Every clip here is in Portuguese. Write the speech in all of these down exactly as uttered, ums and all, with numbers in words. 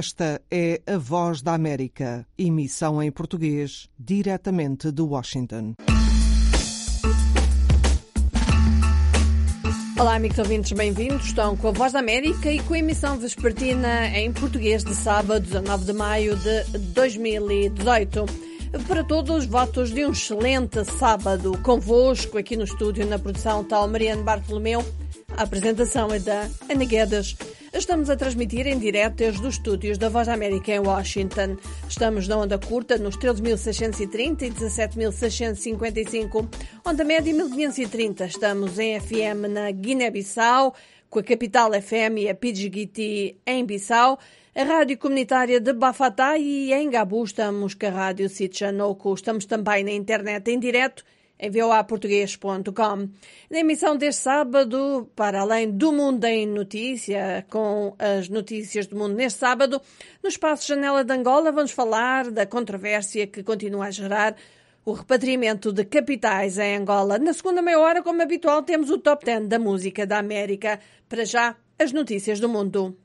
Esta é a Voz da América, emissão em português, diretamente de Washington. Olá, amigos ouvintes, bem-vindos. Estão com a Voz da América e com a emissão vespertina em português de sábado, dezanove de maio de dois mil e dezoito. Para todos, votos de um excelente sábado. Convosco, aqui no estúdio, na produção, tal Mariana Bartolomeu. A apresentação é da Ana Guedes. Estamos a transmitir em direto desde os estúdios da Voz da América em Washington. Estamos na onda curta nos treze mil seiscentos e trinta e dezassete mil seiscentos e cinquenta e cinco, onda média mil quinhentos e trinta. Estamos em F M na Guiné-Bissau, com a Capital F M e a Pidgiguiti em Bissau, a Rádio Comunitária de Bafatá e em Gabu estamos com a Rádio Sitchanoku. Estamos também na internet em direto em v o a português ponto com. Na emissão deste sábado, para além do Mundo em Notícia, com as notícias do mundo neste sábado, no espaço Janela de Angola vamos falar da controvérsia que continua a gerar o repatriamento de capitais em Angola. Na segunda meia hora, como habitual, temos o Top dez da música da América. Para já, as notícias do mundo.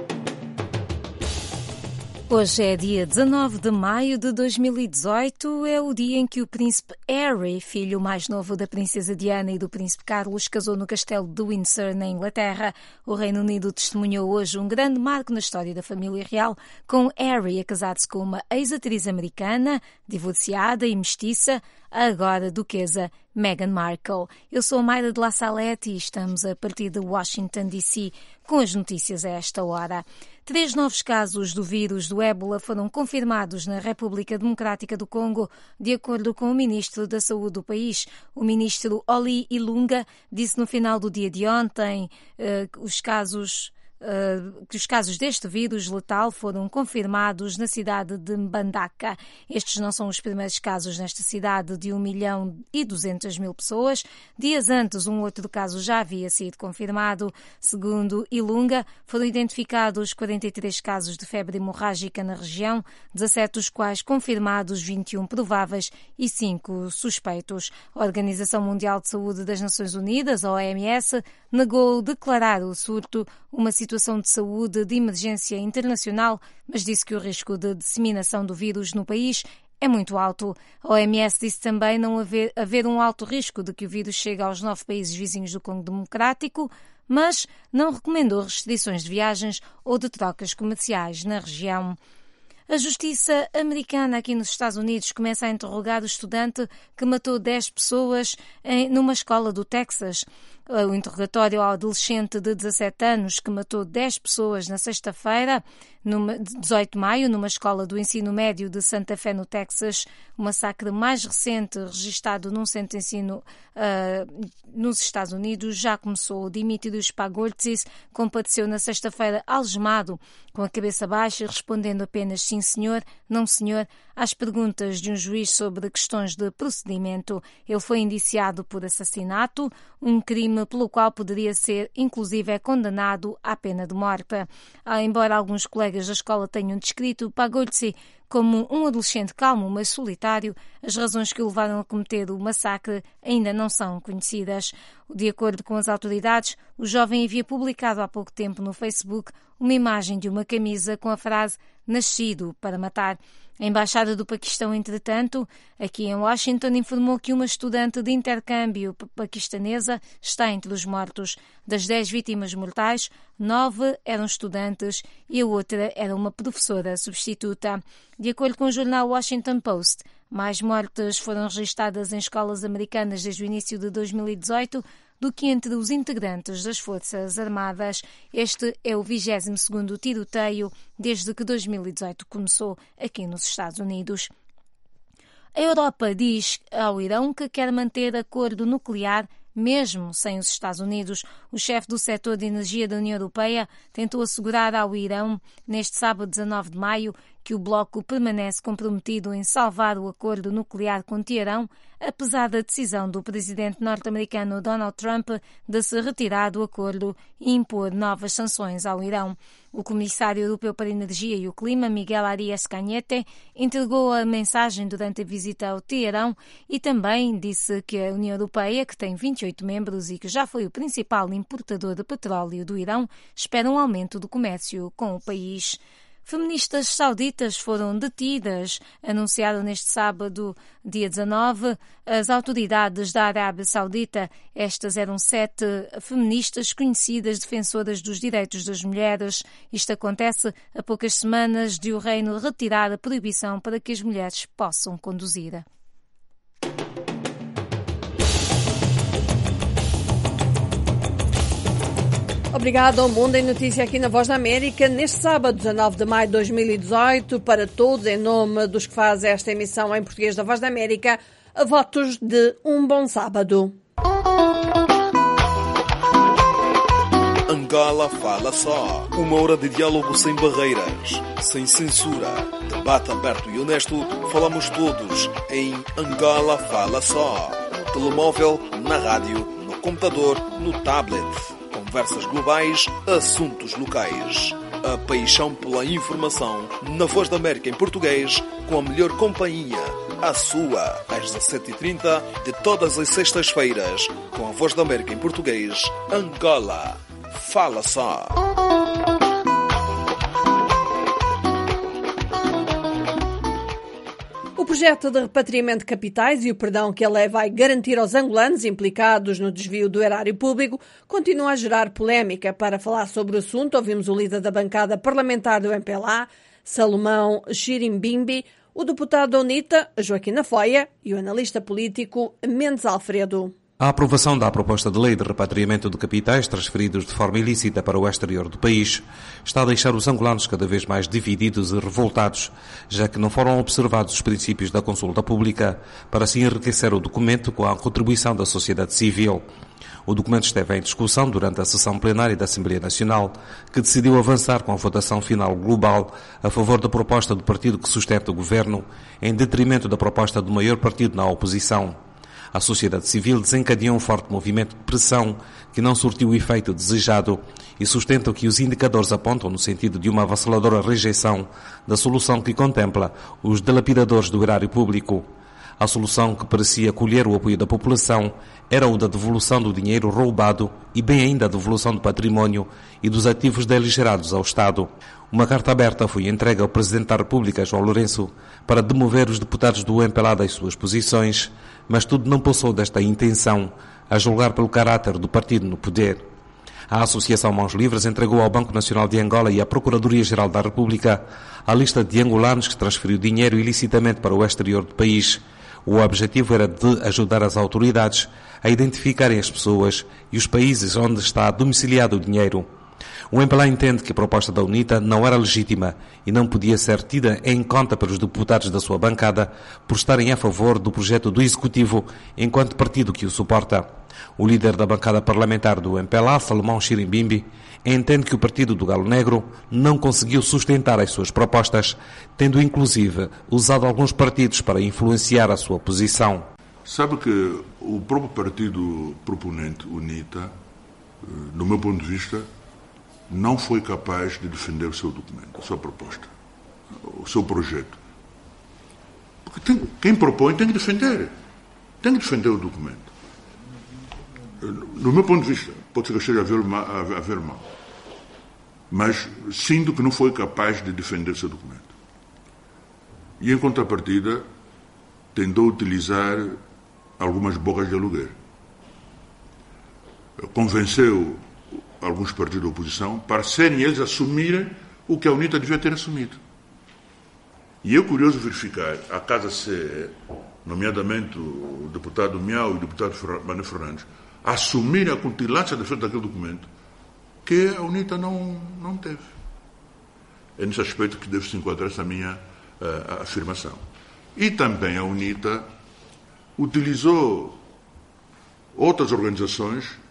Hoje é dia dezanove de maio de dois mil e dezoito, é o dia em que o príncipe Harry, filho mais novo da princesa Diana e do príncipe Carlos, casou no castelo de Windsor, na Inglaterra. O Reino Unido testemunhou hoje um grande marco na história da família real, com Harry a casar-se com uma ex-atriz americana, divorciada e mestiça, agora duquesa Meghan Markle. Eu sou a Mayra de La Salette e estamos a partir de Washington, D C com as notícias a esta hora. Três novos casos do vírus do ébola foram confirmados na República Democrática do Congo, de acordo com o ministro da Saúde do país. O ministro Oli Ilunga disse no final do dia de ontem eh, os casos... Uh, que os casos deste vírus letal foram confirmados na cidade de Mbandaka. Estes não são os primeiros casos nesta cidade de um milhão e duzentas mil pessoas. Dias antes, um outro caso já havia sido confirmado. Segundo Ilunga, foram identificados quarenta e três casos de febre hemorrágica na região, dezassete dos quais confirmados, vinte e um prováveis e cinco suspeitos. A Organização Mundial de Saúde das Nações Unidas, a O M S, negou declarar o surto uma situação de saúde de emergência internacional, mas disse que o risco de disseminação do vírus no país é muito alto. A O M S disse também não haver, haver um alto risco de que o vírus chegue aos nove países vizinhos do Congo Democrático, mas não recomendou restrições de viagens ou de trocas comerciais na região. A justiça americana aqui nos Estados Unidos começa a interrogar o estudante que matou dez pessoas em, numa escola do Texas. O interrogatório ao adolescente de dezassete anos que matou dez pessoas na sexta-feira, numa, dezoito de maio, numa escola do ensino médio de Santa Fé, no Texas, o massacre mais recente registado num centro de ensino uh, nos Estados Unidos, já começou. Dimitrios Pagortzis compareceu na sexta-feira algemado, com a cabeça baixa, respondendo apenas sim senhor, não senhor, às perguntas de um juiz sobre questões de procedimento. Ele foi indiciado por assassinato, um crime pelo qual poderia ser, inclusive, condenado à pena de morte. Embora alguns colegas da escola tenham descrito Pagortzi como um adolescente calmo, mas solitário, as razões que o levaram a cometer o massacre ainda não são conhecidas. De acordo com as autoridades, o jovem havia publicado há pouco tempo no Facebook uma imagem de uma camisa com a frase "Nascido para matar". A Embaixada do Paquistão, entretanto, aqui em Washington, informou que uma estudante de intercâmbio paquistanesa está entre os mortos. Das dez vítimas mortais, nove eram estudantes e a outra era uma professora substituta. De acordo com o jornal Washington Post, mais mortes foram registadas em escolas americanas desde o início de dois mil e dezoito do que entre os integrantes das Forças Armadas. Este é o vigésimo segundo tiroteio desde que dois mil e dezoito começou aqui nos Estados Unidos. A Europa diz ao Irão que quer manter acordo nuclear mesmo sem os Estados Unidos. O chefe do setor de energia da União Europeia tentou assegurar ao Irão, neste sábado dezanove de maio, que o bloco permanece comprometido em salvar o acordo nuclear com Teherão, apesar da decisão do presidente norte-americano Donald Trump de se retirar do acordo e impor novas sanções ao Irão. O comissário europeu para a Energia e o Clima, Miguel Arias Cañete, entregou a mensagem durante a visita ao Teherão e também disse que a União Europeia, que tem vinte e oito membros e que já foi o principal importador de petróleo do Irão, espera um aumento do comércio com o país. feministas sauditas foram detidas. Anunciado neste sábado, dia dezanove, as autoridades da Arábia Saudita. Estas eram sete feministas conhecidas defensoras dos direitos das mulheres. Isto acontece a poucas semanas de o reino retirar a proibição para que as mulheres possam conduzir. Obrigado ao Mundo em Notícia aqui na Voz da América, neste sábado, dezanove de maio de dois mil e dezoito, para todos, em nome dos que fazem esta emissão em português da Voz da América, votos de um bom sábado. Angola Fala Só. Uma hora de diálogo sem barreiras, sem censura. Debate aberto e honesto. Falamos todos em Angola Fala Só. No telemóvel, na rádio, no computador, no tablet. Conversas globais, assuntos locais. A paixão pela informação na Voz da América em português, com a melhor companhia. A sua, às dezassete e trinta, de todas as sextas-feiras, com a Voz da América em português, Angola Fala Só. O projeto de repatriamento de capitais e o perdão que a lei vai garantir aos angolanos implicados no desvio do erário público continua a gerar polémica. Para falar sobre o assunto, ouvimos o líder da bancada parlamentar do M P L A, Salomão Chirimbimbi, o deputado da UNITA, Joaquim Afoia, e o analista político Mendes Alfredo. A aprovação da proposta de lei de repatriamento de capitais transferidos de forma ilícita para o exterior do país está a deixar os angolanos cada vez mais divididos e revoltados, já que não foram observados os princípios da consulta pública para se enriquecer o documento com a contribuição da sociedade civil. O documento esteve em discussão durante a sessão plenária da Assembleia Nacional, que decidiu avançar com a votação final global a favor da proposta do partido que sustenta o governo, em detrimento da proposta do maior partido na oposição. A sociedade civil desencadeou um forte movimento de pressão que não surtiu o efeito desejado e sustenta que os indicadores apontam no sentido de uma avassaladora rejeição da solução que contempla os dilapidadores do erário público. A solução que parecia colher o apoio da população era o da devolução do dinheiro roubado e bem ainda a devolução do património e dos ativos deligerados ao Estado. Uma carta aberta foi entregue ao Presidente da República, João Lourenço, para demover os deputados do M P L A das suas posições, mas tudo não passou desta intenção, a julgar pelo caráter do partido no poder. A Associação Mãos Livres entregou ao Banco Nacional de Angola e à Procuradoria-Geral da República a lista de angolanos que transferiu dinheiro ilicitamente para o exterior do país. O objetivo era de ajudar as autoridades a identificarem as pessoas e os países onde está domiciliado o dinheiro. O M P L A entende que a proposta da UNITA não era legítima e não podia ser tida em conta pelos deputados da sua bancada por estarem a favor do projeto do Executivo enquanto partido que o suporta. O líder da bancada parlamentar do M P L A, Salomão Chirimbimbi, entende que o Partido do Galo Negro não conseguiu sustentar as suas propostas, tendo inclusive usado alguns partidos para influenciar a sua posição. Sabe que o próprio partido proponente, UNITA, do meu ponto de vista, não foi capaz de defender o seu documento, a sua proposta, o seu projeto. Porque tem, quem propõe tem que defender. Tem que defender o documento. Do meu ponto de vista, pode ser que esteja a ver, a ver mal, mas sinto que não foi capaz de defender o seu documento. E, em contrapartida, tentou utilizar algumas bocas de aluguer. Convenceu alguns partidos da oposição para serem eles assumirem o que a UNITA devia ter assumido. E é curioso verificar a Casa C, nomeadamente o deputado Miau e o deputado Manuel Fernandes, assumirem a cutilância da frente daquele documento que a UNITA não, não teve. É nesse aspecto que deve se enquadrar essa minha uh, afirmação. E também a UNITA utilizou outras organizações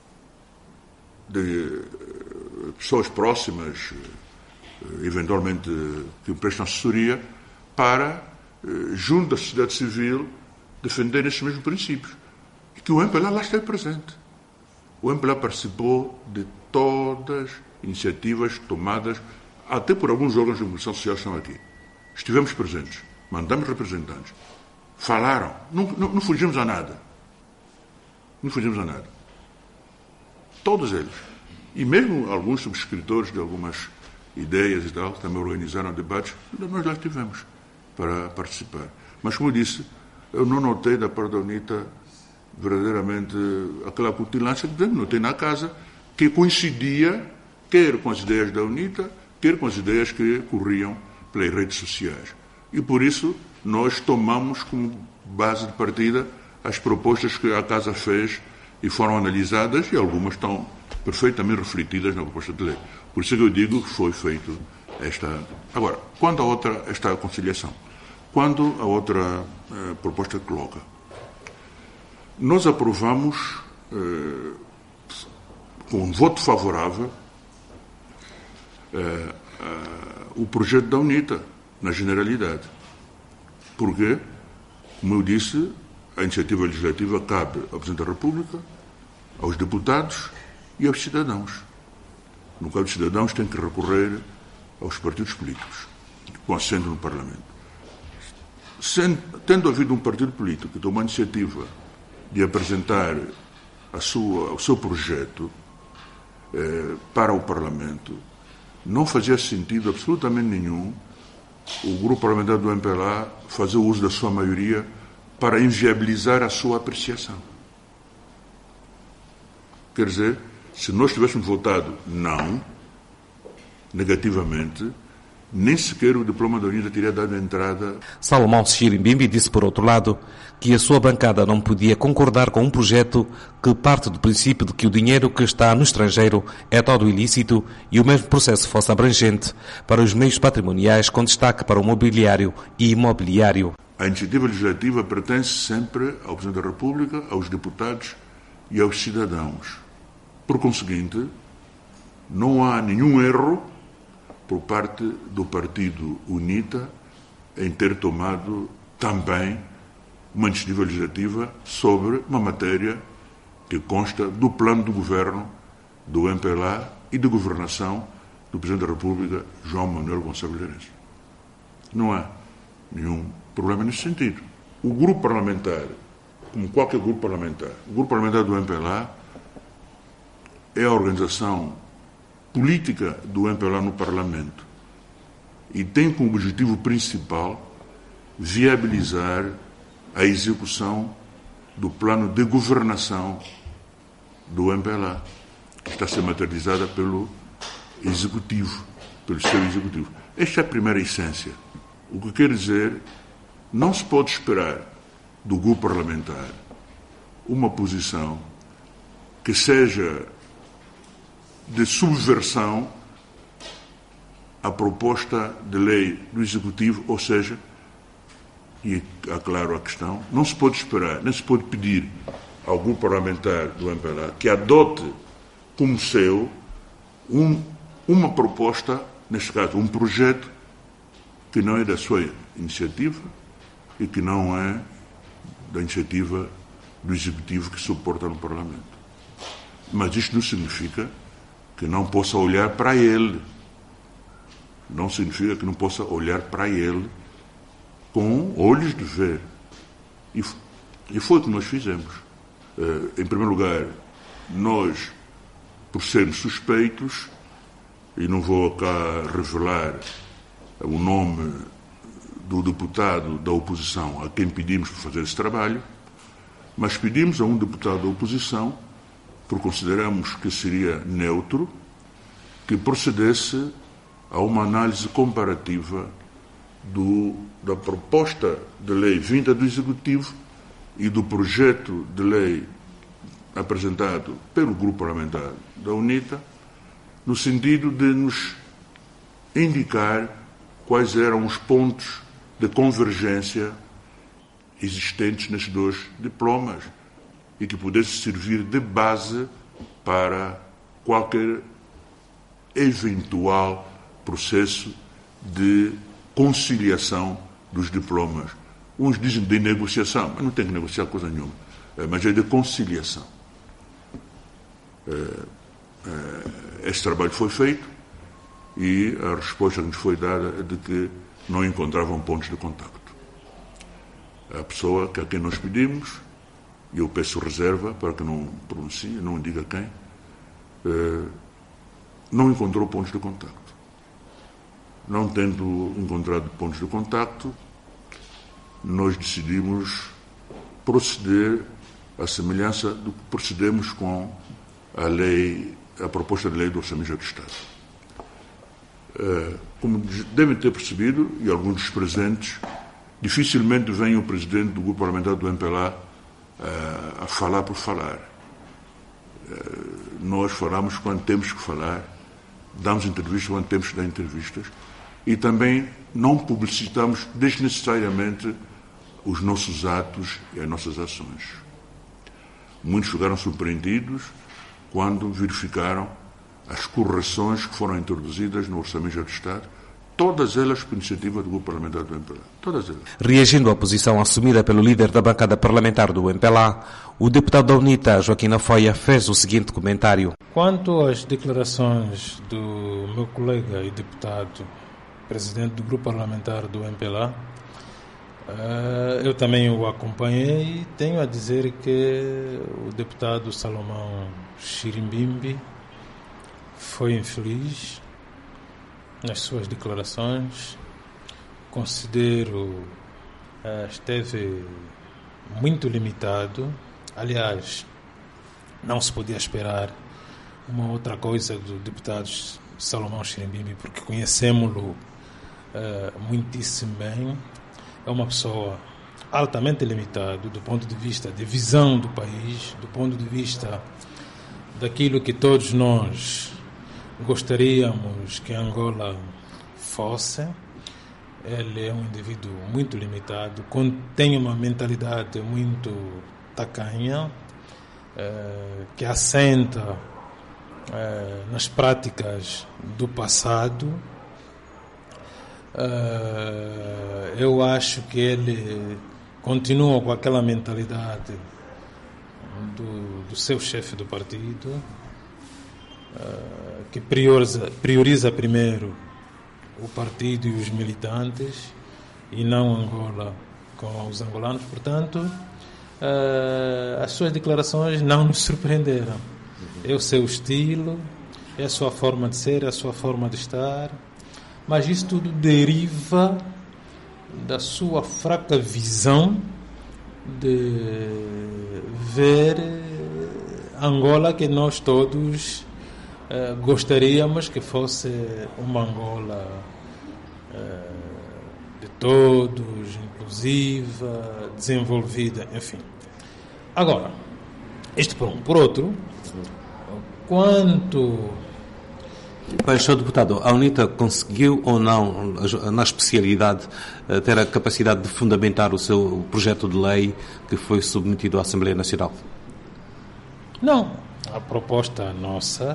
de pessoas próximas, eventualmente que prestam assessoria, para, junto da sociedade civil, defender esses mesmos princípios. E que o M P L A lá esteve presente. O M P L A participou de todas as iniciativas tomadas, até por alguns órgãos de comunicação social que estão aqui. Estivemos presentes, mandamos representantes, falaram, não, não, não fugimos a nada. Não fugimos a nada. Todos eles. E mesmo alguns subscritores de algumas ideias e tal, também organizaram debates, nós lá estivemos para participar. Mas, como eu disse, eu não notei da parte da UNITA verdadeiramente aquela cutilância que notei na casa, que coincidia quer com as ideias da UNITA, quer com as ideias que corriam pelas redes sociais. E, por isso, nós tomamos como base de partida as propostas que a Casa fez e foram analisadas, e algumas estão perfeitamente refletidas na proposta de lei. Por isso é que eu digo que foi feito esta... Agora, quando a outra, esta conciliação, quando a outra eh, proposta coloca, nós aprovamos eh, com um voto favorável eh, eh, o projeto da UNITA, na generalidade. Porque, como eu disse, a iniciativa legislativa cabe ao Presidente da República, aos deputados e aos cidadãos. No caso dos cidadãos, tem que recorrer aos partidos políticos, com assento no Parlamento. Sendo, tendo havido um partido político que tomou a iniciativa de apresentar a sua, o seu projeto eh, para o Parlamento, não fazia sentido absolutamente nenhum o grupo parlamentar do M P L A fazer uso da sua maioria para inviabilizar a sua apreciação. Quer dizer, se nós tivéssemos votado não, negativamente, nem sequer o diploma da UNITA teria dado entrada. Salomão Xirinbimbi disse, por outro lado, que a sua bancada não podia concordar com um projeto que parte do princípio de que o dinheiro que está no estrangeiro é todo ilícito e o mesmo processo fosse abrangente para os meios patrimoniais, com destaque para o mobiliário e imobiliário. A iniciativa legislativa pertence sempre ao Presidente da República, aos deputados e aos cidadãos. Por conseguinte, não há nenhum erro por parte do partido UNITA em ter tomado também uma iniciativa legislativa sobre uma matéria que consta do plano do governo do M P L A e de governação do Presidente da República, João Manuel Gonçalves Lourenço. Não há nenhum problema nesse sentido. O grupo parlamentar, como qualquer grupo parlamentar, o grupo parlamentar do M P L A é a organização política do M P L A no Parlamento e tem como objetivo principal viabilizar a execução do plano de governação do M P L A, que está a ser materializada pelo Executivo, pelo seu Executivo. Esta é a primeira essência. O que quer dizer, não se pode esperar do grupo parlamentar uma posição que seja de subversão à proposta de lei do Executivo, ou seja, e aclaro a questão, não se pode esperar, nem se pode pedir ao grupo parlamentar do M P L A que adote como seu um, uma proposta, neste caso, um projeto que não é da sua iniciativa e que não é da iniciativa do Executivo que suporta no Parlamento. Mas isto não significa que não possa olhar para ele. Não significa que não possa olhar para ele com olhos de ver. E, e foi o que nós fizemos. Uh, em primeiro lugar, nós, por sermos suspeitos, e não vou cá revelar o nome do deputado da oposição a quem pedimos para fazer esse trabalho, mas pedimos a um deputado da oposição, porque consideramos que seria neutro, que procedesse a uma análise comparativa do, da proposta de lei vinda do Executivo e do projeto de lei apresentado pelo grupo parlamentar da UNITA, no sentido de nos indicar quais eram os pontos de convergência existentes nestes dois diplomas e que pudesse servir de base para qualquer eventual processo de conciliação dos diplomas. Uns dizem de negociação, mas não tem que negociar coisa nenhuma, mas é de conciliação. Esse trabalho foi feito e a resposta que nos foi dada é de que não encontravam pontos de contacto. A pessoa que a quem nós pedimos, e eu peço reserva para que não pronuncie, não diga quem, não encontrou pontos de contacto. não tendo encontrado pontos de contacto, nós decidimos proceder à semelhança do que procedemos com a lei, a proposta de lei do Orçamento do Estado. Como devem ter percebido, e alguns dos presentes, dificilmente vem o presidente do grupo parlamentar do M P L A a falar por falar. Nós falamos quando temos que falar, damos entrevistas quando temos que dar entrevistas e também não publicitamos desnecessariamente os nossos atos e as nossas ações. Muitos ficaram surpreendidos quando verificaram as correções que foram introduzidas no Orçamento do Estado, todas elas por iniciativa do grupo parlamentar do M P L A. Todas elas. Reagindo à posição assumida pelo líder da bancada parlamentar do M P L A, o deputado da UNITA, Joaquim Afoia, fez o seguinte comentário. Quanto às declarações do meu colega e deputado, presidente do grupo parlamentar do M P L A, eu também o acompanhei e tenho a dizer que o deputado Salomão Chirimbimbi foi infeliz nas suas declarações. Considero uh, esteve muito limitado. Aliás, não se podia esperar uma outra coisa do deputado Salomão Chirimbimbi, porque conhecemos-lo uh, muitíssimo bem. É uma pessoa altamente limitada do ponto de vista de visão do país, do ponto de vista daquilo que todos nós gostaríamos que Angola fosse. Ele é um indivíduo muito limitado, tem uma mentalidade muito tacanha, eh, que assenta eh, nas práticas do passado. Uh, eu acho que ele continua com aquela mentalidade do, do seu chefe do partido, uh, que prioriza, prioriza primeiro o partido e os militantes e não Angola com os angolanos. Portanto, uh, as suas declarações não nos surpreenderam. É o seu estilo, é a sua forma de ser, é a sua forma de estar. Mas isso tudo deriva da sua fraca visão de ver Angola que nós todos eh, gostaríamos que fosse uma Angola eh, de todos, inclusiva, desenvolvida, enfim. Agora, isto por um. Por outro, quanto... Mas, senhor deputado, a UNITA conseguiu ou não, na especialidade, ter a capacidade de fundamentar o seu projeto de lei que foi submetido à Assembleia Nacional? Não. A proposta nossa,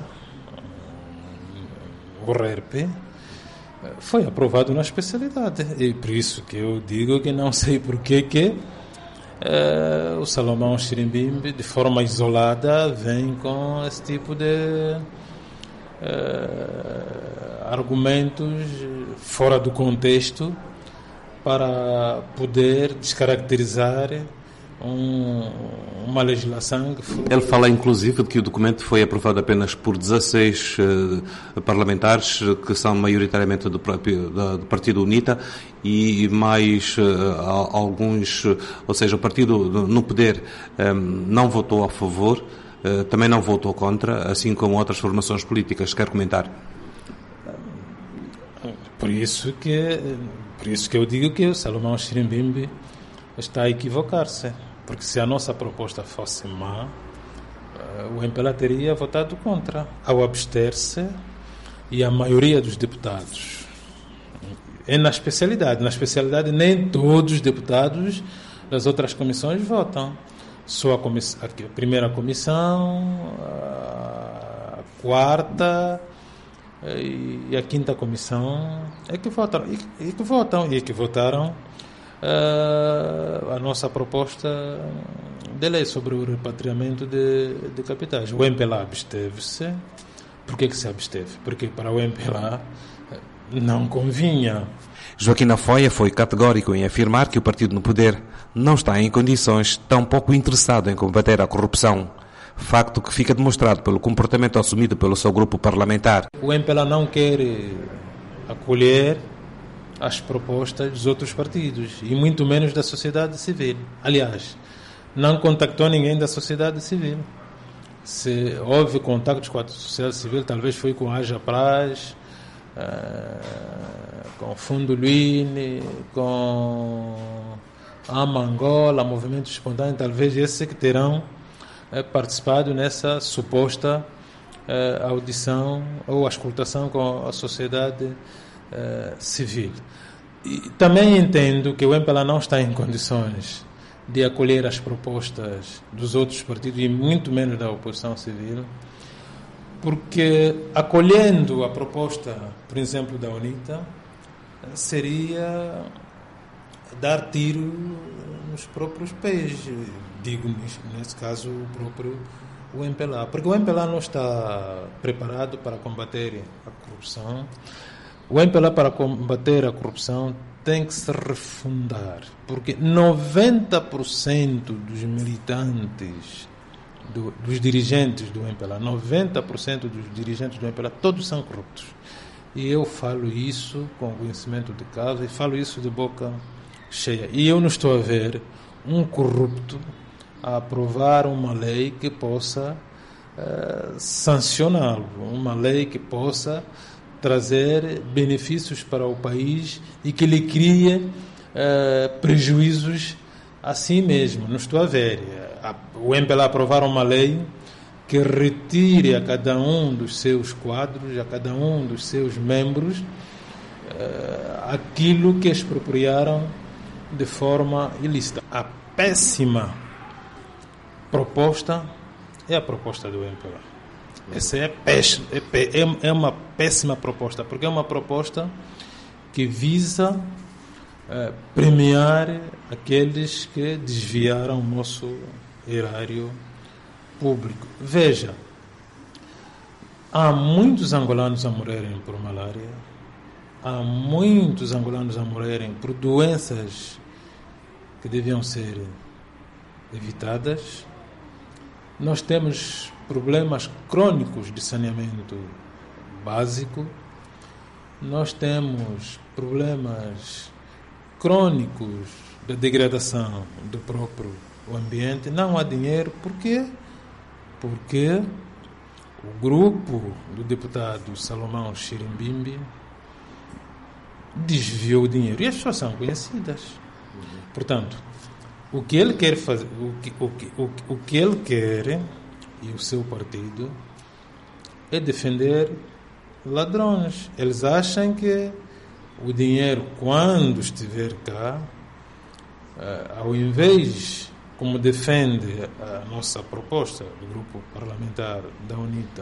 o R E R P, foi aprovado na especialidade. E por isso que eu digo que não sei por que que uh, o Salomão Chirimbimbi, de forma isolada, vem com esse tipo de... Uh, argumentos fora do contexto para poder descaracterizar um, uma legislação que foi... Ele fala inclusive de que o documento foi aprovado apenas por dezasseis uh, parlamentares que são maioritariamente do, próprio, da, do partido UNITA e mais uh, alguns, ou seja, o partido no poder um, não votou a favor. Uh, também não votou contra, assim como outras formações políticas. Quer comentar? Por isso que, por isso que eu digo que o Salomão Chirimbimbi está a equivocar-se. Porque se a nossa proposta fosse má, uh, o M P L A teria votado contra. Ao abster-se, e a maioria dos deputados, é na especialidade, na especialidade nem todos os deputados das outras comissões votam. Só a, comiss- a primeira comissão, a quarta e a quinta comissão é que votam e, e que votam e que votaram uh, a nossa proposta de lei sobre o repatriamento de, de capitais. O M P L A absteve-se. Por que que se absteve? Porque para o M P L A não convinha. Joaquim Afoia foi categórico em afirmar que o partido no poder não está em condições, tão pouco interessado em combater a corrupção. Facto que fica demonstrado pelo comportamento assumido pelo seu grupo parlamentar. O M P L A não quer acolher as propostas dos outros partidos e muito menos da sociedade civil. Aliás, não contactou ninguém da sociedade civil. Se houve contactos com a sociedade civil, talvez foi com a Haja Praz, uh, com o Fundo Luine, com a Mangola, Movimento Espontâneo, talvez esses que terão uh, participado nessa suposta uh, audição ou auscultação com a sociedade uh, civil. E também entendo que o M P L A não está em condições de acolher as propostas dos outros partidos e muito menos da oposição civil, porque acolhendo a proposta, por exemplo, da UNITA, seria dar tiro nos próprios pés, digo nesse caso o próprio o M P L A, porque o M P L A não está preparado para combater a corrupção. O M P L A, para combater a corrupção, tem que se refundar, porque noventa por cento dos militantes, do, dos dirigentes do M P L A, noventa por cento dos dirigentes do M P L A, todos são corruptos. E eu falo isso com conhecimento de causa e falo isso de boca cheia. E eu não estou a ver um corrupto a aprovar uma lei que possa uh, sancioná-lo, uma lei que possa trazer benefícios para o país e que lhe crie uh, prejuízos a si mesmo. Não estou a ver. O M P L A aprovar uma lei que retire a cada um dos seus quadros, a cada um dos seus membros, uh, aquilo que expropriaram de forma ilícita. A péssima proposta é a proposta do M P L A. Essa é, péssima, é, é uma péssima proposta, porque é uma proposta que visa uh, premiar aqueles que desviaram o nosso erário público. Veja, há muitos angolanos a morrerem por malária, há muitos angolanos a morrerem por doenças que deviam ser evitadas. Nós temos problemas crônicos de saneamento básico, nós temos problemas crônicos de degradação do próprio ambiente. Não há dinheiro. Por quê? Porque o grupo do deputado Salomão Chirimbimbi desviou o dinheiro. E as pessoas são conhecidas. Portanto, o que ele quer fazer, o que, o que, o, o que ele quer e o seu partido é defender ladrões. Eles acham que o dinheiro, quando estiver cá, ao invés, como defende a nossa proposta do grupo parlamentar da UNITA,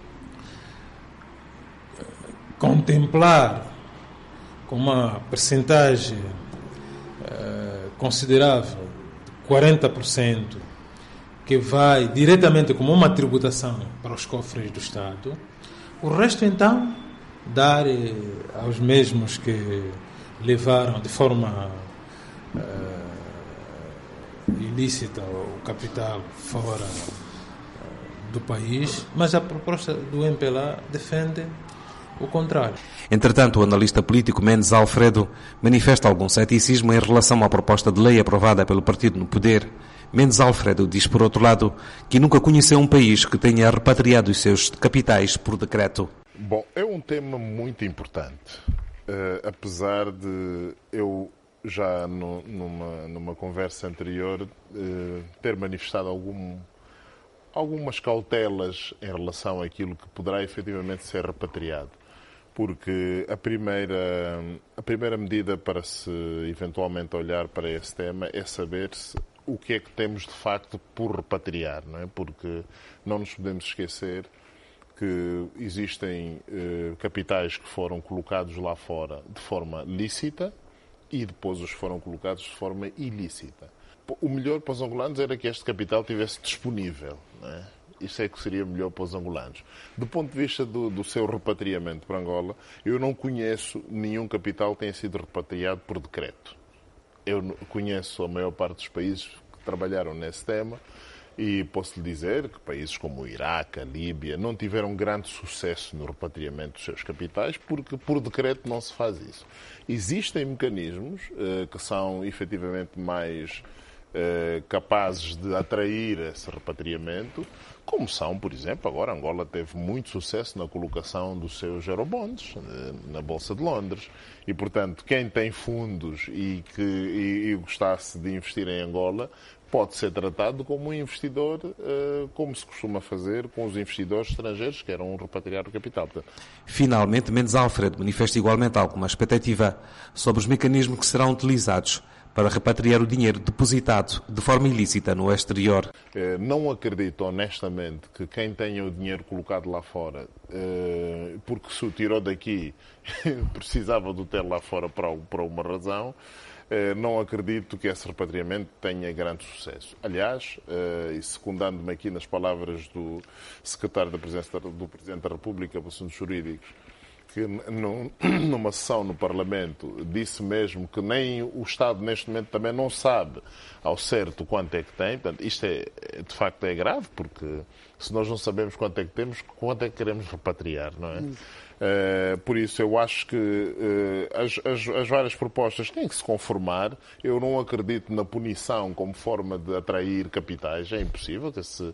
contemplar com uma percentagem uh, considerável, quarenta por cento, que vai diretamente como uma tributação para os cofres do Estado, o resto então dar eh, aos mesmos que levaram de forma uh, ilícita o capital fora uh, do país, mas a proposta do M P L A defende o contrário. Entretanto, o analista político Mendes Alfredo manifesta algum ceticismo em relação à proposta de lei aprovada pelo partido no poder. Mendes Alfredo diz, por outro lado, que nunca conheceu um país que tenha repatriado os seus capitais por decreto. Bom, é um tema muito importante, uh, apesar de eu já no, numa, numa conversa anterior uh, ter manifestado algum, algumas cautelas em relação àquilo que poderá efetivamente ser repatriado. Porque a primeira, a primeira medida para se eventualmente olhar para esse tema é saber se, o que é que temos de facto por repatriar, não é? Porque não nos podemos esquecer que existem eh, capitais que foram colocados lá fora de forma lícita e depois os foram colocados de forma ilícita. O melhor para os angolanos era que este capital estivesse disponível, não é? Isso é que seria melhor para os angolanos. Do ponto de vista do, do seu repatriamento para Angola, eu não conheço nenhum capital que tenha sido repatriado por decreto. Eu conheço a maior parte dos países que trabalharam nesse tema E posso lhe dizer que países como o Iraque, a Líbia, não tiveram grande sucesso no repatriamento dos seus capitais porque, por decreto, não se faz isso. Existem mecanismos uh, que são efetivamente mais uh, capazes de atrair esse repatriamento, como são, por exemplo, agora Angola teve muito sucesso na colocação dos seus eurobonds uh, na Bolsa de Londres. E, portanto, quem tem fundos e, que, e, e gostasse de investir em Angola pode ser tratado como um investidor, como se costuma fazer com os investidores estrangeiros que queiram repatriar o capital. Portanto, finalmente, Mendes Alfredo manifesta igualmente alguma expectativa sobre os mecanismos que serão utilizados para repatriar o dinheiro depositado de forma ilícita no exterior. Não acredito honestamente que quem tenha o dinheiro colocado lá fora, porque se o tirou daqui, precisava de o ter lá fora para uma razão. Não acredito que esse repatriamento tenha grande sucesso. Aliás, e secundando-me aqui nas palavras do secretário da Presidência do Presidente da República para Assuntos Jurídicos, que numa sessão no Parlamento disse mesmo que nem o Estado neste momento também não sabe ao certo quanto é que tem. Portanto, isto é, de facto é grave, porque se nós não sabemos quanto é que temos, quanto é que queremos repatriar, não é? Uh, por isso eu acho que uh, as, as, as várias propostas têm que se conformar. Eu não acredito na punição como forma de atrair capitais, é impossível que se...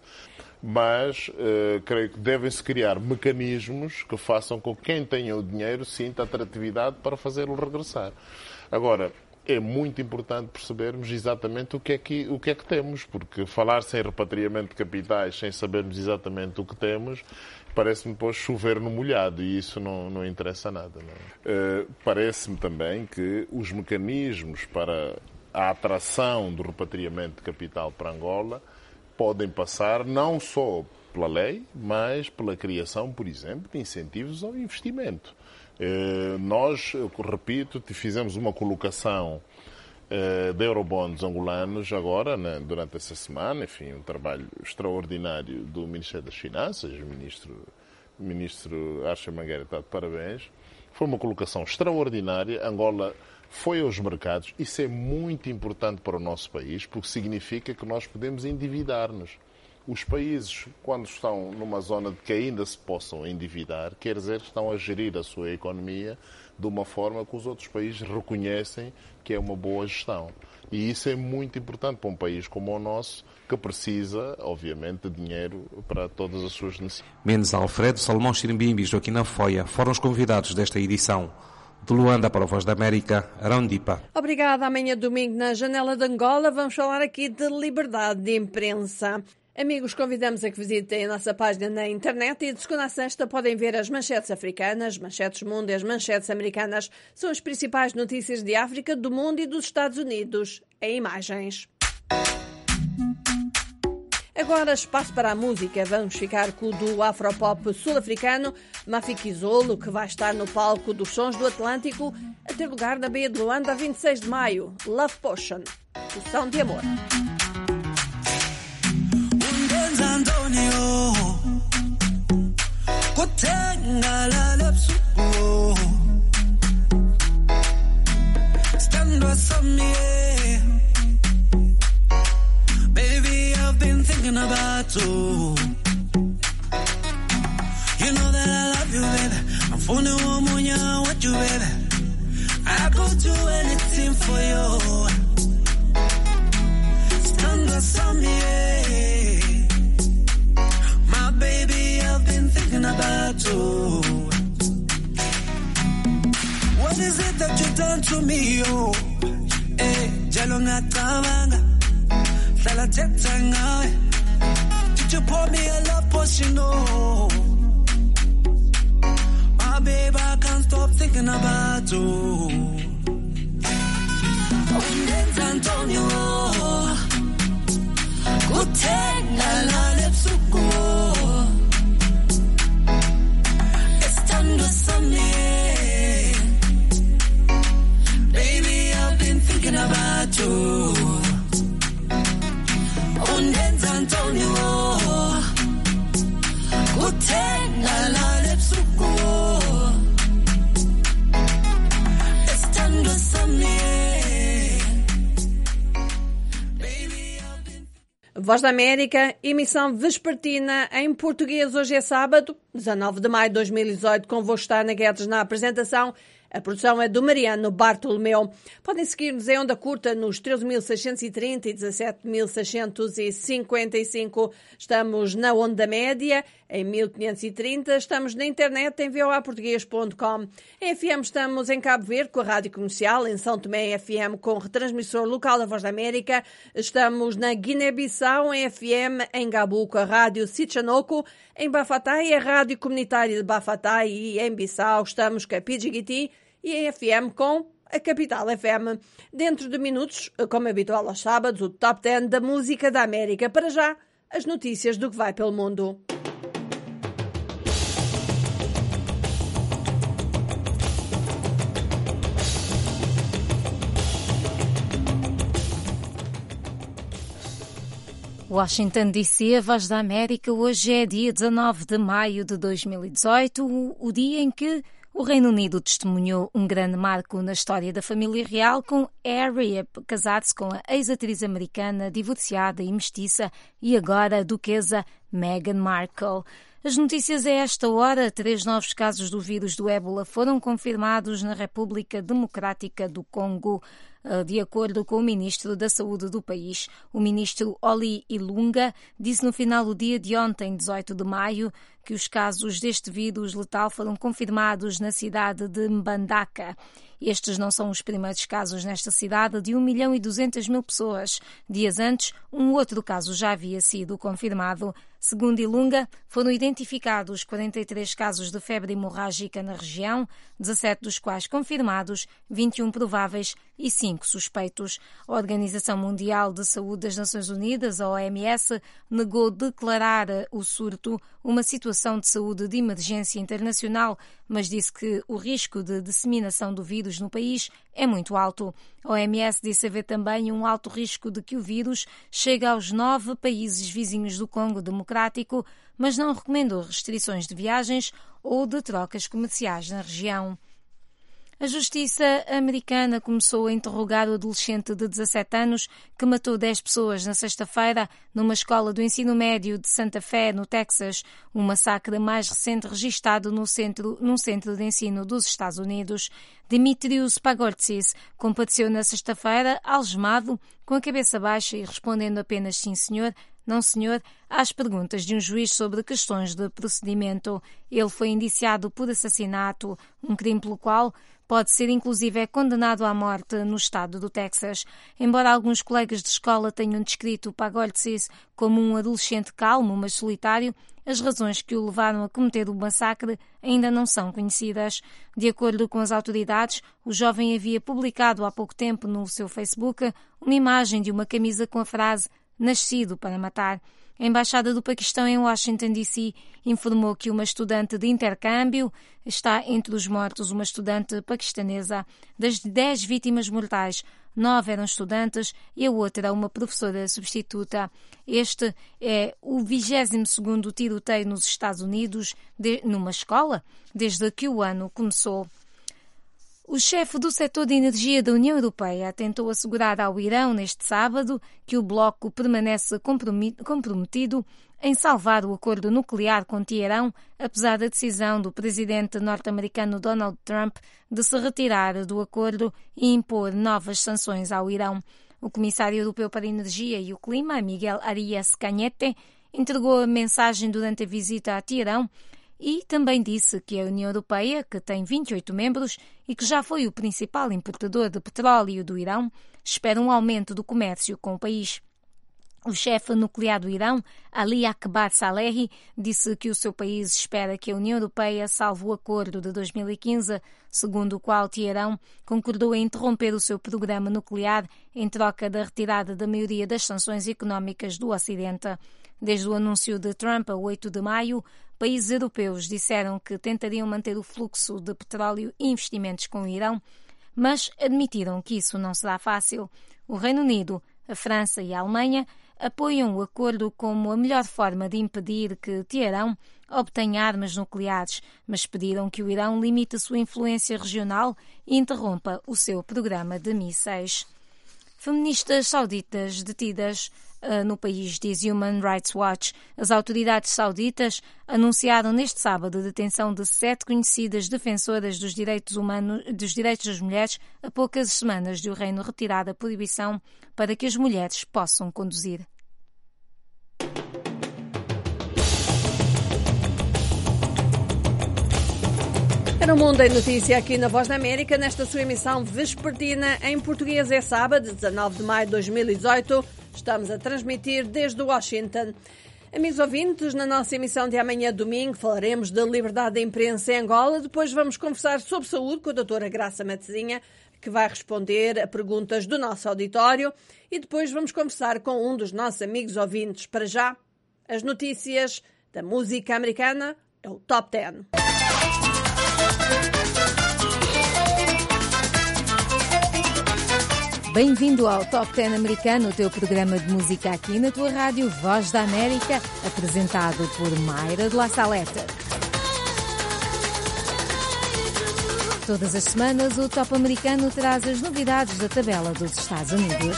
mas uh, creio que devem-se criar mecanismos que façam com que quem tenha o dinheiro sinta atratividade para fazê-lo regressar. Agora, é muito importante percebermos exatamente o que é que, o que é que temos, porque falar sem repatriamento de capitais, sem sabermos exatamente o que temos, parece-me depois chover no molhado e isso não, não interessa nada. Não é? Uh, parece-me também que os mecanismos para a atração do repatriamento de capital para Angola podem passar não só pela lei, mas pela criação, por exemplo, de incentivos ao investimento. Uh, nós, eu repito, fizemos uma colocação uh, de eurobonds angolanos agora, né, durante essa semana, enfim, um trabalho extraordinário do Ministério das Finanças, o ministro, o ministro Archer Mangueira está de parabéns. Foi uma colocação extraordinária. Angola foi aos mercados. Isso é muito importante para o nosso país, porque significa que nós podemos endividar-nos. Os países, quando estão numa zona de que ainda se possam endividar, quer dizer que estão a gerir a sua economia de uma forma que os outros países reconhecem que é uma boa gestão. E isso é muito importante para um país como o nosso, que precisa, obviamente, de dinheiro para todas as suas necessidades. Mendes Alfredo, Salomão Chirimbimbi e Joaquim Afoia foram os convidados desta edição. De Luanda para o Voz da América, Arão Dipa. Obrigada. Amanhã, domingo, na Janela de Angola, vamos falar aqui de liberdade de imprensa. Amigos, convidamos a que visitem a nossa página na internet e de segunda a sexta podem ver as manchetes africanas, manchetes mundo e as manchetes americanas. São as principais notícias de África, do mundo e dos Estados Unidos, em imagens. Agora, espaço para a música. Vamos ficar com o do afropop sul-africano Mafiki Zolo, que vai estar no palco dos Sons do Atlântico, a ter lugar na Baía de Luanda a vinte e seis de maio. Love Potion, Poção de Amor. Antonio Kutenga la lepsuko Stand with some baby, I've been thinking about you. You know that I love you, baby. I'm phoning one more, I want you, baby. I go do anything for you. Stand with some baby, I've been thinking about you. What is it that you done to me, oh? Eh, jalo ngatabanga, hlala thetha ngawe. Did you pour me a love potion, oh? My baby, I can't stop thinking about you. Undenza Antonio, kutenga la lepsuko. Baby, I've been thinking about you. Undenza Antonio, kutenga la lepsuko. Voz da América, emissão vespertina em português. Hoje é sábado, dezanove de maio de dois mil e dezoito, convosco está Ana Guedes na apresentação. A produção é do Mariano Bartolomeu. Podem seguir-nos em onda curta nos treze mil seiscentos e trinta e dezassete mil seiscentos e cinquenta e cinco. Estamos na onda média em mil quinhentos e trinta. Estamos na internet em v o a português ponto com. Em F M estamos em Cabo Verde com a Rádio Comercial, em São Tomé em F M com retransmissor local da Voz da América. Estamos na Guiné-Bissau em F M, em Gabu com a Rádio Sichanoko, em Bafatai a Rádio Comunitária de Bafatai e em Bissau estamos com a Pidjigiti e em F M com a Capital F M. Dentro de minutos, como é habitual aos sábados, o Top dez da Música da América. Para já, as notícias do que vai pelo mundo. Washington, D C, a Voz da América. Hoje é dia dezanove de maio de dois mil e dezoito, o, o dia em que o Reino Unido testemunhou um grande marco na história da família real, com Harry a casar-se com a ex-atriz americana, divorciada e mestiça, e agora a duquesa Meghan Markle. As notícias a esta hora: três novos casos do vírus do ébola foram confirmados na República Democrática do Congo, de acordo com o Ministro da Saúde do país. O ministro Oli Ilunga disse no final do dia de ontem, dezoito de maio, que os casos deste vírus letal foram confirmados na cidade de Mbandaka. Estes não são os primeiros casos nesta cidade de um milhão e duzentas mil pessoas. Dias antes, um outro caso já havia sido confirmado. Segundo Ilunga, foram identificados quarenta e três casos de febre hemorrágica na região, dezassete dos quais confirmados, vinte e um prováveis e cinco suspeitos. A Organização Mundial de Saúde das Nações Unidas, a O M S, negou declarar o surto uma situação de saúde de emergência internacional, mas disse que o risco de disseminação do vírus no país é muito alto. A O M S disse haver também um alto risco de que o vírus chegue aos nove países vizinhos do Congo Democrático, mas não recomendou restrições de viagens ou de trocas comerciais na região. A Justiça americana começou a interrogar o adolescente de dezassete anos que matou dez pessoas na sexta-feira numa escola do ensino médio de Santa Fé, no Texas, um massacre mais recente registado no centro, num centro de ensino dos Estados Unidos. Dimitrios Pagortsis compareceu na sexta-feira, algemado, com a cabeça baixa e respondendo apenas sim, senhor, não, senhor, às perguntas de um juiz sobre questões de procedimento. Ele foi indiciado por assassinato, um crime pelo qual pode ser inclusive condenado à morte no estado do Texas. Embora alguns colegas de escola tenham descrito Pagortsis como um adolescente calmo, mas solitário, as razões que o levaram a cometer o massacre ainda não são conhecidas. De acordo com as autoridades, o jovem havia publicado há pouco tempo no seu Facebook uma imagem de uma camisa com a frase "Nascido para matar". A Embaixada do Paquistão em Washington, D C informou que uma estudante de intercâmbio está entre os mortos, uma estudante paquistanesa. Das dez vítimas mortais, nove eram estudantes e a outra uma professora substituta. Este é o vigésimo segundo tiroteio nos Estados Unidos de, numa escola desde que o ano começou. O chefe do setor de energia da União Europeia tentou assegurar ao Irão neste sábado que o bloco permanece comprometido em salvar o acordo nuclear com Teherão, apesar da decisão do presidente norte-americano Donald Trump de se retirar do acordo e impor novas sanções ao Irão. O comissário europeu para a energia e o clima, Miguel Arias Cañete, entregou a mensagem durante a visita a Teherão e também disse que a União Europeia, que tem vinte e oito membros e que já foi o principal importador de petróleo do Irão, espera um aumento do comércio com o país. O chefe nuclear do Irão, Ali Akbar Salehi, disse que o seu país espera que a União Europeia salve o acordo de dois mil e quinze, segundo o qual Teherão concordou em interromper o seu programa nuclear em troca da retirada da maioria das sanções económicas do Ocidente. Desde o anúncio de Trump a oito de maio, países europeus disseram que tentariam manter o fluxo de petróleo e investimentos com o Irão, mas admitiram que isso não será fácil. O Reino Unido, a França e a Alemanha apoiam o acordo como a melhor forma de impedir que Teherão obtenha armas nucleares, mas pediram que o Irão limite a sua influência regional e interrompa o seu programa de mísseis. Feministas sauditas detidas no país, diz Human Rights Watch. As autoridades sauditas anunciaram neste sábado a detenção de sete conhecidas defensoras dos direitos humanos, dos direitos das mulheres, a poucas semanas de o reino retirar a proibição para que as mulheres possam conduzir. Era o Mundo em Notícia aqui na Voz da América, nesta sua emissão vespertina em português. É sábado, dezanove de maio de dois mil e dezoito. Estamos a transmitir desde Washington. Amigos ouvintes, na nossa emissão de amanhã, domingo, falaremos da liberdade da imprensa em Angola. Depois vamos conversar sobre saúde com a doutora Graça Matezinha, que vai responder a perguntas do nosso auditório. E depois vamos conversar com um dos nossos amigos ouvintes. Para já, as notícias da música americana, é o Top dez. Bem-vindo ao Top dez americano, o teu programa de música aqui na tua rádio Voz da América, apresentado por Mayra de La Saleta. Todas as semanas, o Top americano traz as novidades da tabela dos Estados Unidos.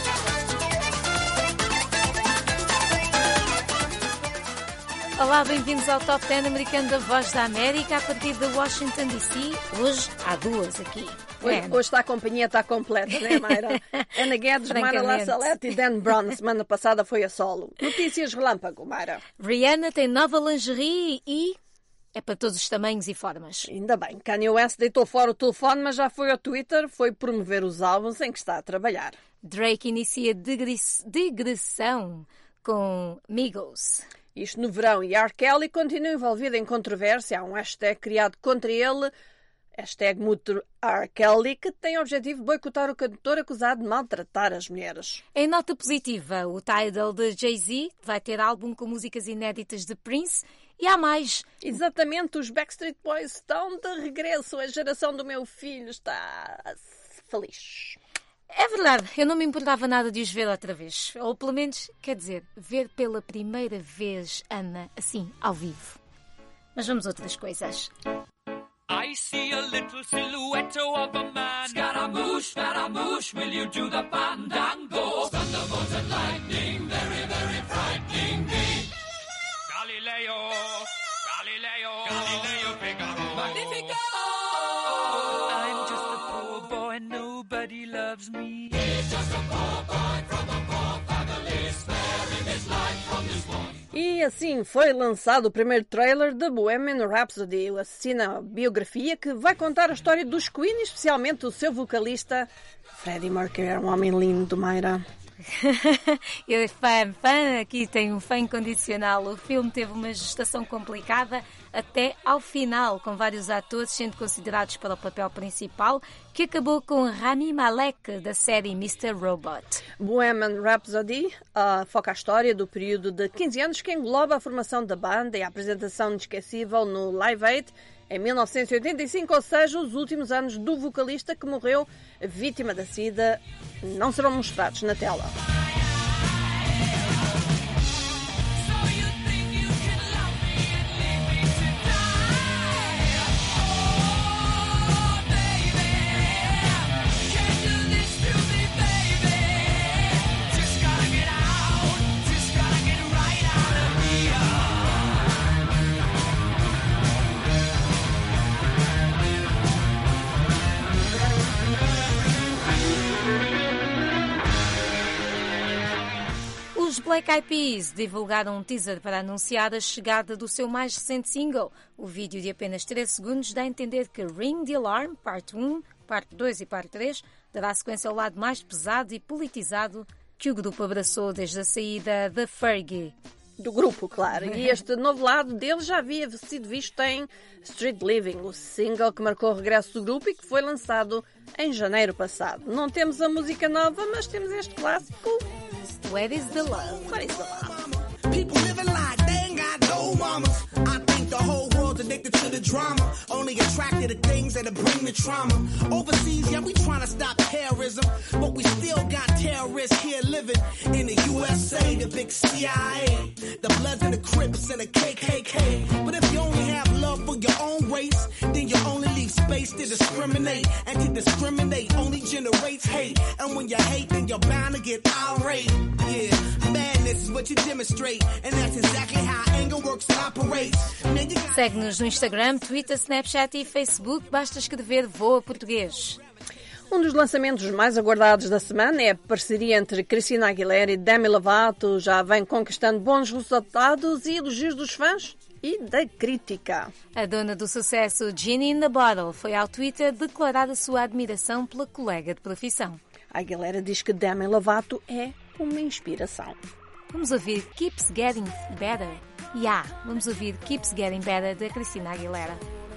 Olá, bem-vindos ao Top dez americano da Voz da América, a partir de Washington, D C. Hoje há duas aqui. Hoje, hoje está a companhia está completa, né, Mayra? Ana Guedes, Mayra La Saleta e Dan Brown. Na semana passada foi a solo. Notícias relâmpago, Mayra. Rihanna tem nova lingerie e é para todos os tamanhos e formas. Ainda bem. Kanye West deitou fora o telefone, mas já foi ao Twitter, foi promover os álbuns em que está a trabalhar. Drake inicia digressão com Migos. Isto no verão, e R. Kelly continua envolvido em controvérsia. Há um hashtag criado contra ele, hashtag Muto R. Kelly, que tem o objetivo de boicotar o cantor acusado de maltratar as mulheres. Em nota positiva, o Tidal de Jay-Z vai ter álbum com músicas inéditas de Prince e há mais. Exatamente, os Backstreet Boys estão de regresso. A geração do meu filho está feliz. É verdade, eu não me importava nada de os ver outra vez. Ou pelo menos, quer dizer, ver pela primeira vez Ana assim, ao vivo. Mas vamos a outras coisas. I see a little silhouette of a man. Scaramouche, Scaramouche, will you do the fandango? Thunderbolts and lightning, very, very frightening me. Galileo, Galileo, Galileo Figaro. Magnifico! I'm just a poor boy, nobody loves me. He's just a poor boy from a poor family, sparing his life from this one. E assim foi lançado o primeiro trailer de Bohemian Rhapsody, a assassina biografia que vai contar a história dos Queen, especialmente o seu vocalista Freddie Mercury. Era um homem lindo, Mayra. Eu fã, fã, aqui tem um fã incondicional. O filme teve uma gestação complicada até ao final, com vários atores sendo considerados para o papel principal, que acabou com Rami Malek, da série mister Robot. Bohemian Rhapsody uh, foca a história do período de quinze anos que engloba a formação da banda e a apresentação inesquecível no Live Aid em mil novecentos e oitenta e cinco, ou seja, os últimos anos do vocalista que morreu vítima da SIDA não serão mostrados na tela. Os Black Eyed Peas divulgaram um teaser para anunciar a chegada do seu mais recente single. O vídeo de apenas três segundos dá a entender que Ring the Alarm, parte um, parte dois e parte três, dará sequência ao lado mais pesado e politizado que o grupo abraçou desde a saída da Fergie. Do grupo, claro. E este novo lado dele já havia sido visto em Street Living, o single que marcou o regresso do grupo e que foi lançado em janeiro passado. Não temos a música nova, mas temos este clássico. Where is the love? Where is the love? People living like they ain't got no mamas. I think the whole world's addicted to the drama. Only attracted to things that bring the trauma. Overseas, yeah, we trying to stop terrorism. But we still got terrorists here living in the U S A, the big C I A. The Bloods and the Crips and the K K K. But if you only have love for your own race, then you only leave space race to discriminate, and to discriminate only generates hate. And when you hate, then you're bound to get irate. Yeah, madness is what you demonstrate, and that's exactly how anger works and operates. Man, you got... Segue-nos no Instagram, Twitter, Snapchat e Facebook. Basta escrever Voa Português. Um dos lançamentos mais aguardados da semana é a parceria entre Christina Aguilera e Demi Lovato. Já vem conquistando bons resultados e elogios dos fãs e da crítica. A dona do sucesso, Genie in the Bottle, foi ao Twitter declarar a sua admiração pela colega de profissão. A Aguilera diz que Demi Lovato é uma inspiração. Vamos ouvir Keeps Getting Better. Yeah, vamos ouvir Keeps Getting Better da Christina Aguilera.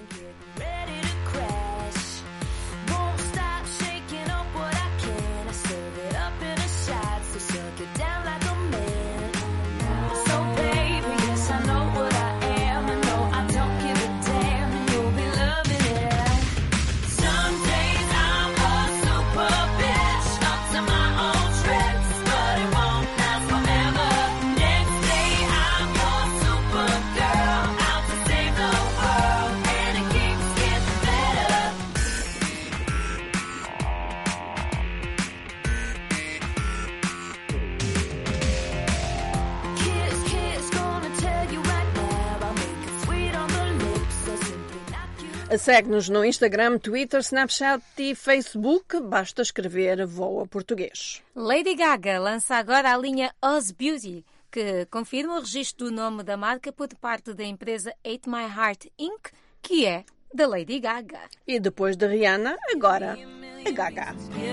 Segue-nos no Instagram, Twitter, Snapchat e Facebook. Basta escrever Voa Português. Lady Gaga lança agora a linha Oz Beauty, que confirma o registro do nome da marca por parte da empresa Ate My Heart Incorporated, que é da Lady Gaga. E depois de Rihanna, agora a Gaga.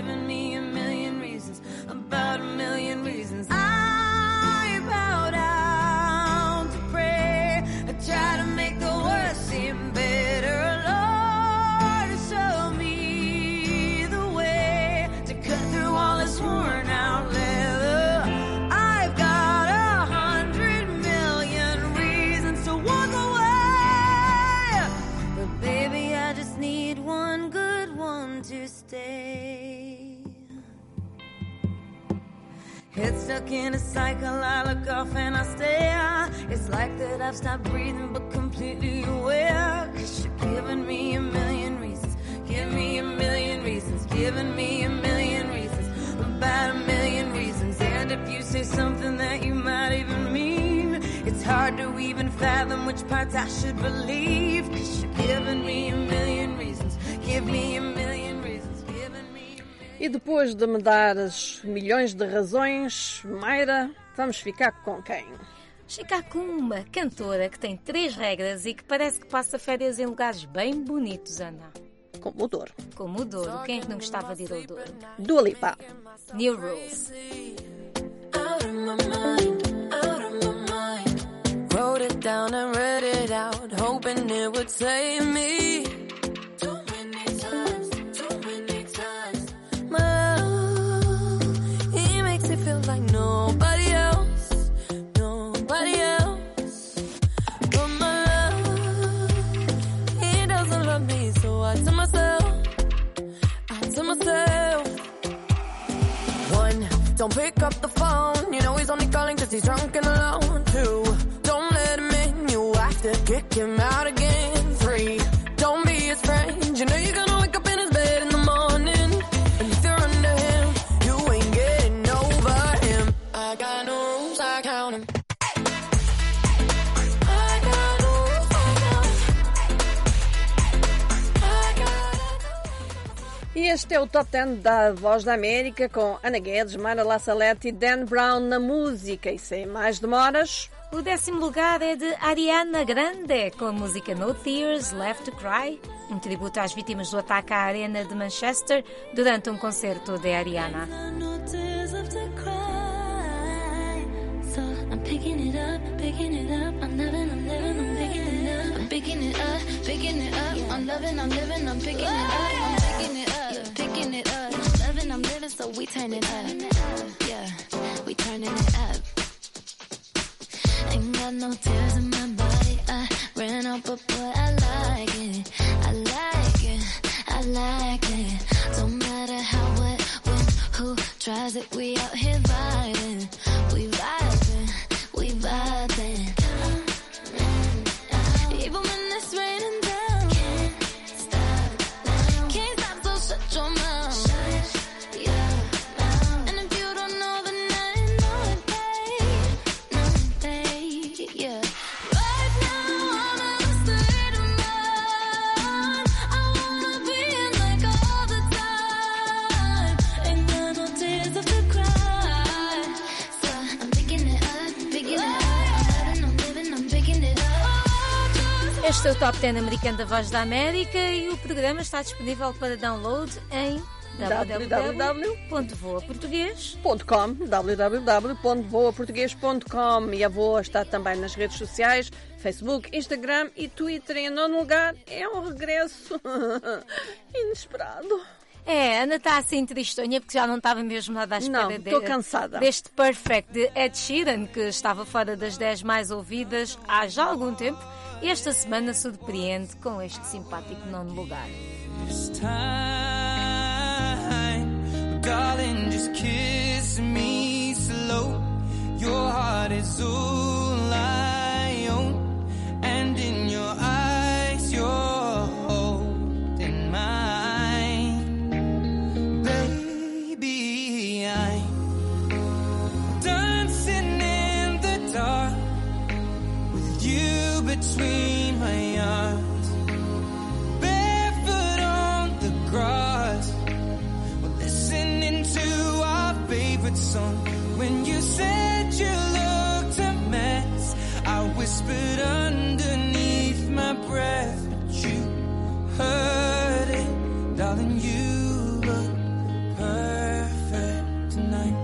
Head stuck in a cycle, I look off and I stare. It's like that I've stopped breathing but completely aware. Cause you're giving me a million reasons. Give me a million reasons. Giving me a million reasons. About a million reasons. And if you say something that you might even mean, it's hard to even fathom which parts I should believe. Cause you're giving me a million reasons. Give me a million reasons. E depois de me dar as milhões de razões, Mayra, vamos ficar com quem? Ficar com uma cantora que tem três regras e que parece que passa férias em lugares bem bonitos, Ana. Como o Douro. Como o Douro. Quem é que não gostava de ir ao Douro? Dua Lipa. New Rules. Out of my mind, out of my mind. Wrote it down and read it out, hoping it would save me. Too many times, too many times. My love, he makes me feel like nobody else, nobody else. But my love, he doesn't love me, so I tell myself, I tell myself. One, don't pick up the phone, you know he's only calling cause he's drunk and alone. Two, don't let him in, you have to kick him out again. Three, don't be his friend, you know you're gonna wake up in his bed in the morning. And if you're under him, you ain't getting over him. I got no rules, I count him. I got no rules, I count him. I got... E este é o Top dez da Voz da América com Ana Guedes, Mara La Salete e Dan Brown na música. E sem mais demoras... O décimo lugar é de Ariana Grande, com a música No Tears Left to Cry, um tributo às vítimas do ataque à Arena de Manchester durante um concerto de Ariana. Ain't got no tears in my body, I ran out, but boy, I like it, I like it, I like it. Don't matter how, what, when, who tries it, we out here vibing, we vibing, we vibing. Even when it's raining down, can't stop Este é o Top dez americano da Voz da América e o programa está disponível para download em w w w ponto voa português ponto com w w w ponto voa português ponto com. E a Voa está também nas redes sociais, Facebook, Instagram e Twitter. Em nono lugar, é um regresso inesperado. É, a Ana está assim tristonha porque já não estava mesmo nada à espera. Não, estou de, cansada. deste Perfect de Ed Sheeran, que estava fora das dez mais ouvidas há já algum tempo. E esta semana surpreende com este simpático nono lugar. It's time, darling, just kiss me slow. Your heart is all I own, and in your eyes you're holding mine. Baby, I'm dancing in the dark with you between my arms, barefoot on the grass. We're listening to our favorite song. When you said you looked a mess, I whispered underneath my breath, but you heard it, darling. You look perfect tonight.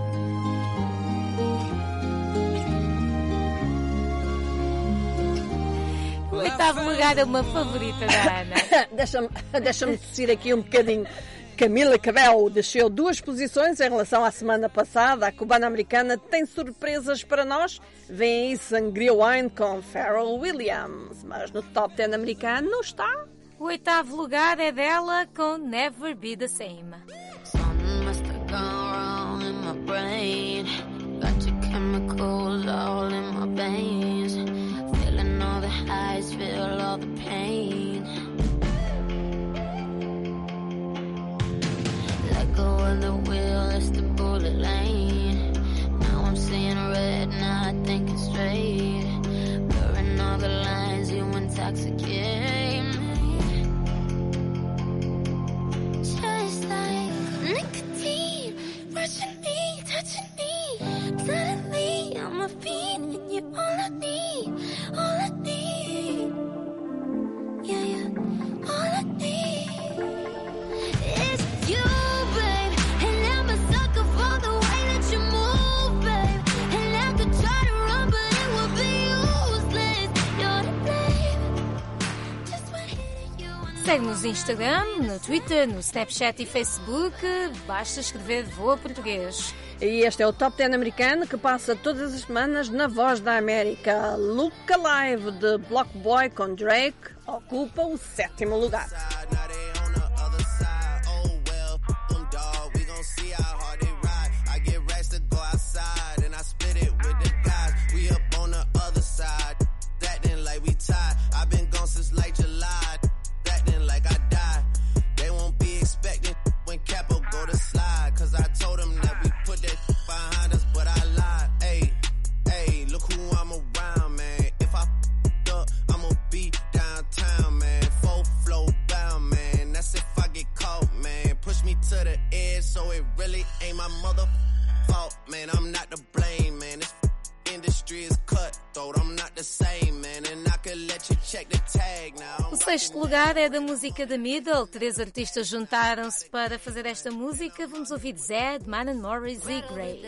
O oitavo lugar é uma favorita da Ana. Deixa-me deixa-me dizer aqui um bocadinho. Camila Cabello desceu duas posições em relação à semana passada. A cubana-americana tem surpresas para nós. Vem aí Sangria Wine com Pharrell Williams. Mas no Top dez americano não está. O oitavo lugar é dela com Never Be The Same. Something must have gone wrong in my brain. Got your chemicals all in my veins. Feeling all the highs, feel all the pain. Let go of the wheel, it's the bullet lane. Now I'm seeing red, now I think it's straight. Blurring all the lines, you intoxicate me. Just like nicotine, rushing me, touching me. Suddenly I'm a fiend, and you're all I need, all I need. Yeah, yeah, all I need is you, babe. And I'm a sucker for the way that you move, babe. And I could try to run, but it would be useless. You're to blame. Just by hitting you. Segue-nos no Instagram, no Twitter, no Snapchat e Facebook. Basta escrever Voa Português. E este é o Top dez americano que passa todas as semanas na Voz da América. Look Alive de Block Boy com Drake ocupa o sétimo lugar. O sexto lugar é da música da Middle. Três artistas juntaram-se para fazer esta música. Vamos ouvir Zed, Manon Morris e Grey.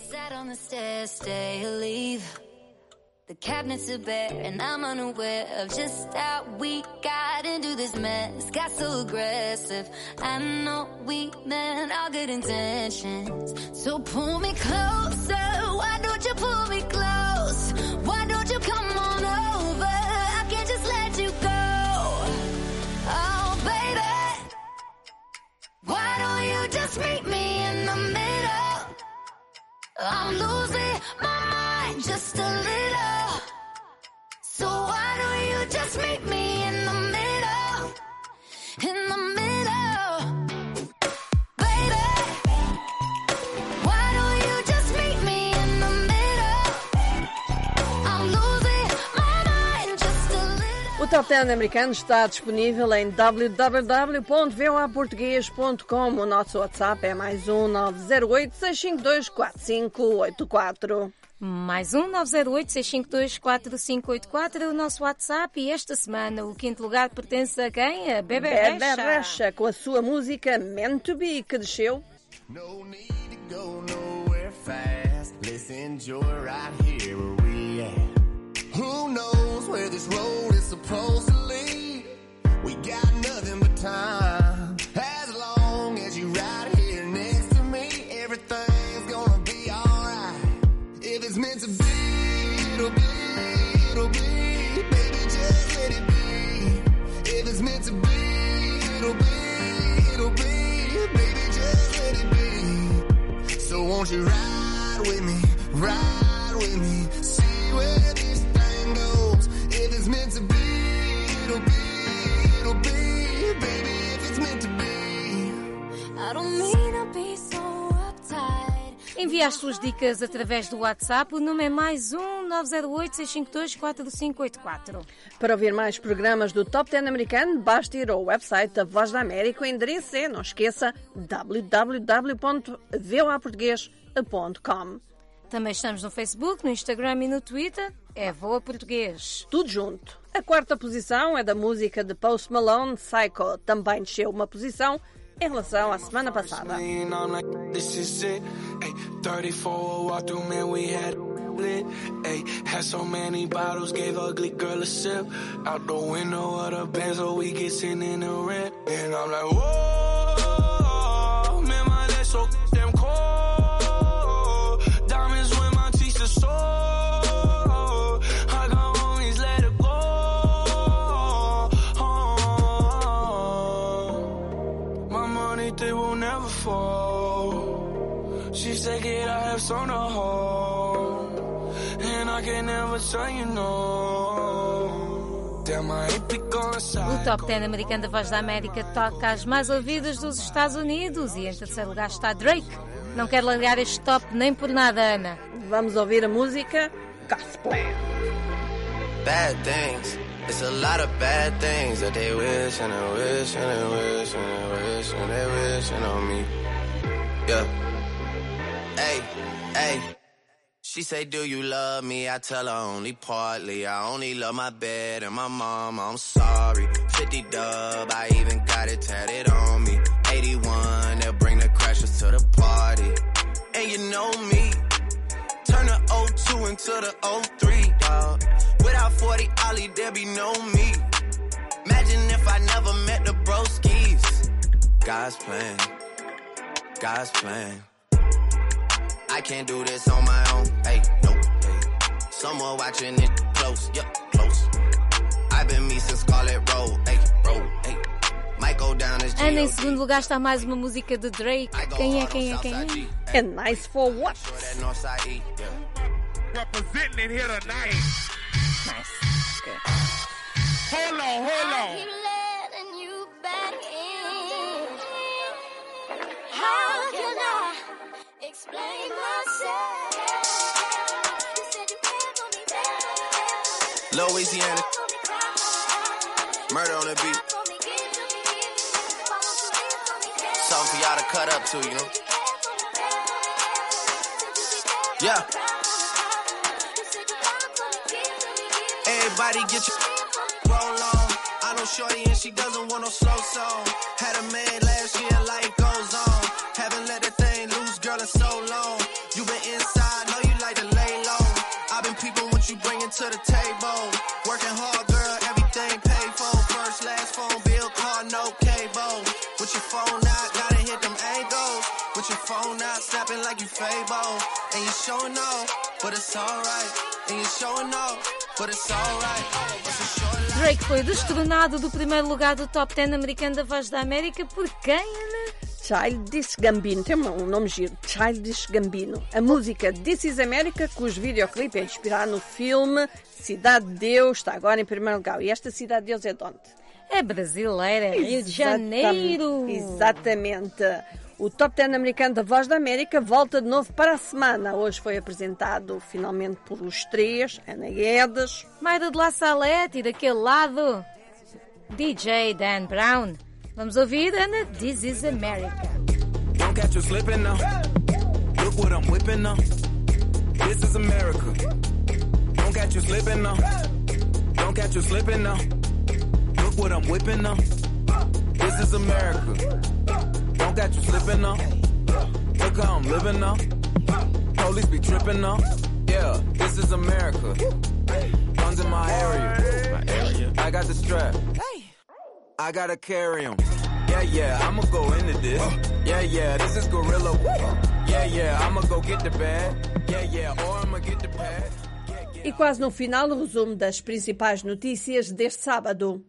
The cabinets are bare and I'm unaware of just how we got into this mess. Got so aggressive. I know we meant all good intentions. So pull me closer. Why don't you pull me close? Why don't you come on over? I can't just let you go. Oh, baby. Why don't you just meet me in the middle? I'm losing my mind just a little. So why don't you just meet me in the middle? In the middle. Baby, why don't you just meet me in the middle? I'm losing my mind just a little. O Top dez americano está disponível em w w w ponto voa português ponto com. O nosso WhatsApp é mais um nove zero oito, seis cinco dois, quatro cinco oito quatro. Mais um, nove zero oito, seis cinco dois, quatro cinco oito quatro é o nosso WhatsApp e esta semana o quinto lugar pertence a quem? A Bebe Rexha. Bebe Rexha, com a sua música Meant to Be, que desceu. No need to go nowhere fast. Let's enjoy right here where we at. Who knows where this road is supposed to lead? We got nothing but time. As long as you right here next to me, everything's gonna be alright. If it's meant to be, it'll be, it'll be. Baby, just let it be. If it's meant to be, it'll be, it'll be. Baby, just let it be. So won't you ride with me, ride with me, see where this thing goes. If it's meant to be, it'll be, it'll be. Baby, if it's meant to be. I don't mean to be so uptight. Envie as suas dicas através do WhatsApp. O número é mais um, nove zero oito, seis cinco dois, quatro cinco oito quatro. Para ouvir mais programas do Top dez americano, basta ir ao website da Voz da América. O endereço é, não esqueça, w w w ponto voa português ponto com. Também estamos no Facebook, no Instagram e no Twitter. É Voa Português. Tudo junto. A quarta posição é da música de Post Malone, Psycho. Também desceu uma posição em relação à semana passada. This is it. Ay, thirty-four walk through, man, we had lit. Ay, had so many bottles, gave ugly girl a sip. Out the window of the Benz, so we get sitting in the rent. And I'm like, whoa, man, my legs so damn cold. Diamonds when my teeth are sore. I got homies, let it go. Oh, my money, they will never fall. She said, kid, I have some to hold. And I can never tell you no. Damn, I ain't be going O Top dez americano da Voz da América toca as mais ouvidas dos Estados Unidos e em terceiro lugar está Drake. Não quero largar este top nem por nada, Ana. Vamos ouvir a música Gospel. Bad things. It's a lot of bad things that they wish and they wish and they wish and they wish and they wishing on me. Yeah. Hey, hey. She say, do you love me? I tell her only partly. I only love my bed and my mom. I'm sorry. fifty dub, I even got it tatted on me. eighty-one, they'll bring the crashers to the party. And you know me. Turn the oh two into the oh three, dawg. Without forty Ollie, there be no me. Imagine if I never met the broskies. God's plan. God's plan. I can't do this on my own. Hey, no, hey. Someone watching it close, yeah, close. I've been me since Scarlet Road, hey, road, hey. Might go down as Ana, em segundo lugar está mais uma música de Drake. Quem é, quem é, quem é? É Nice for What? Representing it here tonight. Nice. Okay. Hold on, hold on. How can I explain myself? You said you cared for me, baby. Louisiana. Murder on the beat. Something for y'all to cut up to, you know? Yeah. Everybody get your roll on. I know shorty and she doesn't want no slow song. Had a man last year, life goes on. Haven't let that thing loose, girl, in so long. You been inside, know you like to lay low. I've been peeping what you bringing to the table. Working hard, girl, everything paid for. First, last phone bill, car, no cable. With your phone out, gotta hit them angles. With your phone out, snapping like you Fable. And you showing off, but it's alright. And you showing off, but it's alright. Drake foi destronado do primeiro lugar do Top dez americano da Voz da América por quem, Ana? Childish Gambino, tem um nome giro, Childish Gambino. A música This is America, cujo videoclipe é inspirado no filme Cidade de Deus, está agora em primeiro lugar. E esta Cidade de Deus é de onde? É brasileira, Rio de Janeiro. Exatamente. O Top dez americano da Voz da América volta de novo para a semana. Hoje foi apresentado finalmente por os três, Ana Guedes, Mayra de La Salete e daquele lado, D J Dan Brown. Vamos ouvir, Ana, This is America. Don't catch you slipping now. Look what I'm whipping now. This is America. Don't catch you slipping now. Don't catch you slipping now. Look what I'm whipping now. This is America. Don't catch you slipping now. Look how I'm living now. Police be tripping now. Yeah, this is America. Guns in my area. My area. I got the strap. I gotta carry 'em. Yeah, yeah, I'ma go into this. Yeah, yeah, this is gorilla. Yeah, yeah, I'ma go get the bag. Yeah, yeah, or I'ma get the pad. E quase no final, o resumo das principais notícias deste sábado.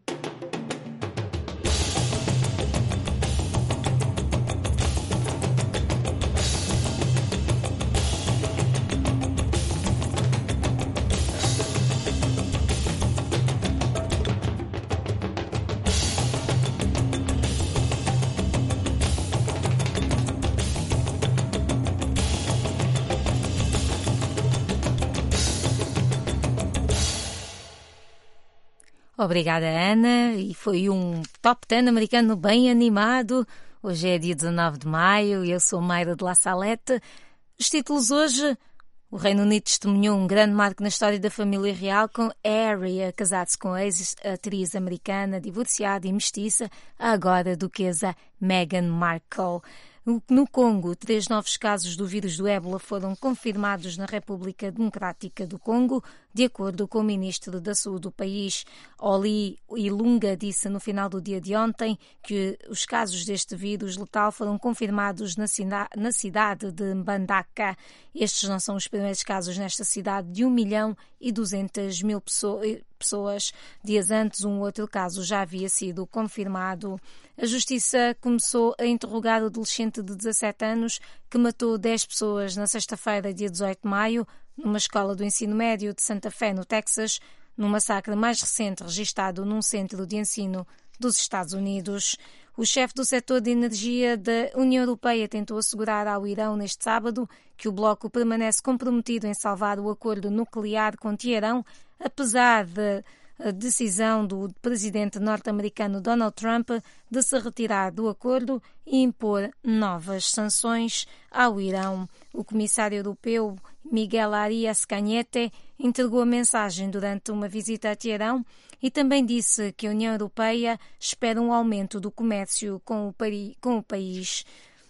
Obrigada, Ana, e foi um Top dez americano bem animado. Hoje é dia dezanove de maio e eu sou Mayra de La Salette. Os títulos hoje: o Reino Unido testemunhou um grande marco na história da família real, com Harry a casar-se com a ex-atriz americana, divorciada e mestiça, a agora duquesa Meghan Markle. No Congo, três novos casos do vírus do ébola foram confirmados na República Democrática do Congo, de acordo com o ministro da Saúde do país. Oli Ilunga disse no final do dia de ontem que os casos deste vírus letal foram confirmados na, cida- na cidade de Mbandaka. Estes não são os primeiros casos nesta cidade de um milhão e duzentas mil pessoas. Dias antes, um outro caso já havia sido confirmado. A Justiça começou a interrogar o adolescente de dezassete anos que matou dez pessoas na sexta-feira, dia dezoito de maio, numa escola do ensino médio de Santa Fé, no Texas, num massacre mais recente registado num centro de ensino dos Estados Unidos. O chefe do setor de energia da União Europeia tentou assegurar ao Irão neste sábado que o bloco permanece comprometido em salvar o acordo nuclear com Teherão, apesar de a decisão do presidente norte-americano Donald Trump de se retirar do acordo e impor novas sanções ao Irão. O comissário europeu Miguel Arias Cañete entregou a mensagem durante uma visita a Teherão e também disse que a União Europeia espera um aumento do comércio com o, pari- com o país.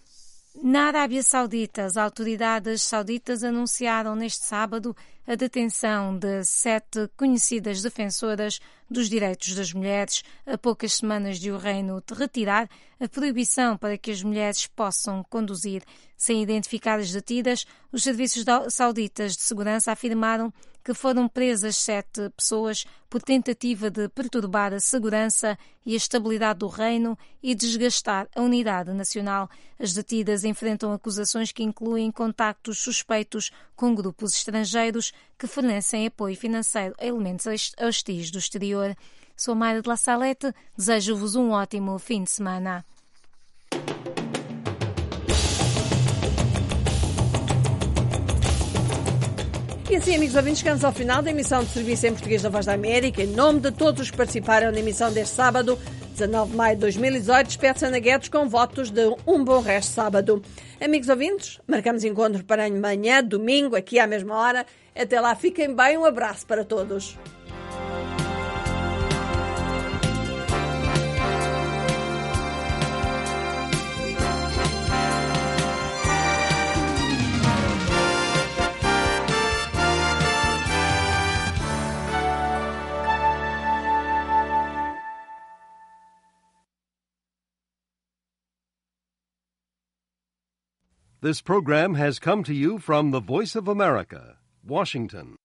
Na Arábia Saudita, as autoridades sauditas anunciaram neste sábado a detenção de sete conhecidas defensoras dos direitos das mulheres, a poucas semanas de o reino de retirar a proibição para que as mulheres possam conduzir. Sem identificar as detidas, os serviços sauditas de segurança afirmaram que foram presas sete pessoas por tentativa de perturbar a segurança e a estabilidade do reino e desgastar a unidade nacional. As detidas enfrentam acusações que incluem contactos suspeitos com grupos estrangeiros que fornecem apoio financeiro a elementos hostis do exterior. Sou Mayra de La Salette, desejo-vos um ótimo fim de semana. E assim, amigos ouvintes, chegamos ao final da emissão de serviço em português da Voz da América. Em nome de todos os que participaram na emissão deste sábado, dezanove de maio de dois mil e dezoito, despede-se Ana Guedes com votos de um bom resto de sábado. Amigos ouvintes, marcamos encontro para amanhã, domingo, aqui à mesma hora. Até lá, fiquem bem, um abraço para todos. This program has come to you from the Voice of America, Washington.